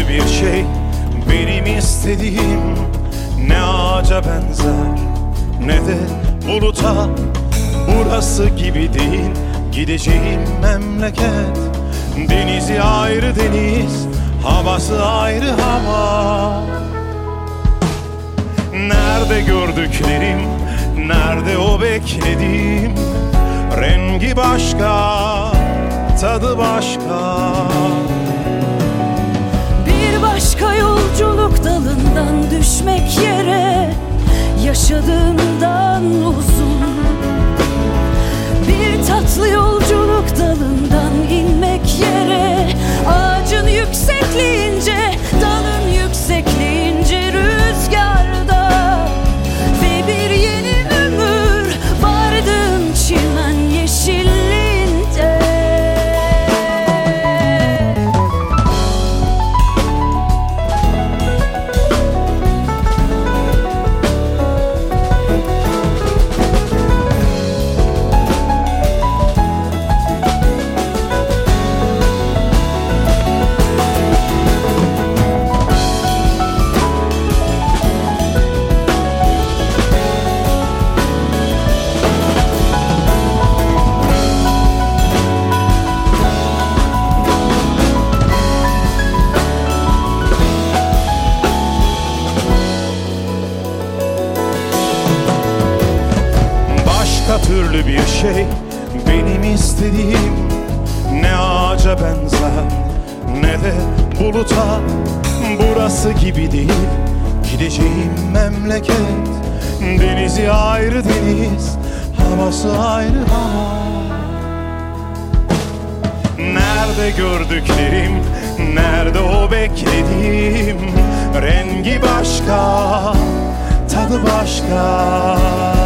türlü bir şey benim istediğim. Ne ağaca benzer ne de buluta, burası gibi değil gideceğim memleket. Denizi ayrı deniz, havası ayrı hava. Nerede gördüklerim, nerede o beklediğim? Rengi başka, tadı başka. Bir başka yolculuk dalından düşmek yere, yaşadığımdan uzun. Bir tatlı yolculuk dalından inmek yere, ağacın yüksekliğince, dalın yüksekliğince rüzgarda. Ve bir yeni ömür vardım çimen yeşilliğinde. Türlü bir şey benim istediğim. Ne ağaca benzer ne de buluta, burası gibi değil gideceğim memleket. Denizi ayrı deniz, havası ayrı hava. Nerede gördüklerim, nerede o beklediğim? Rengi başka, tadı başka.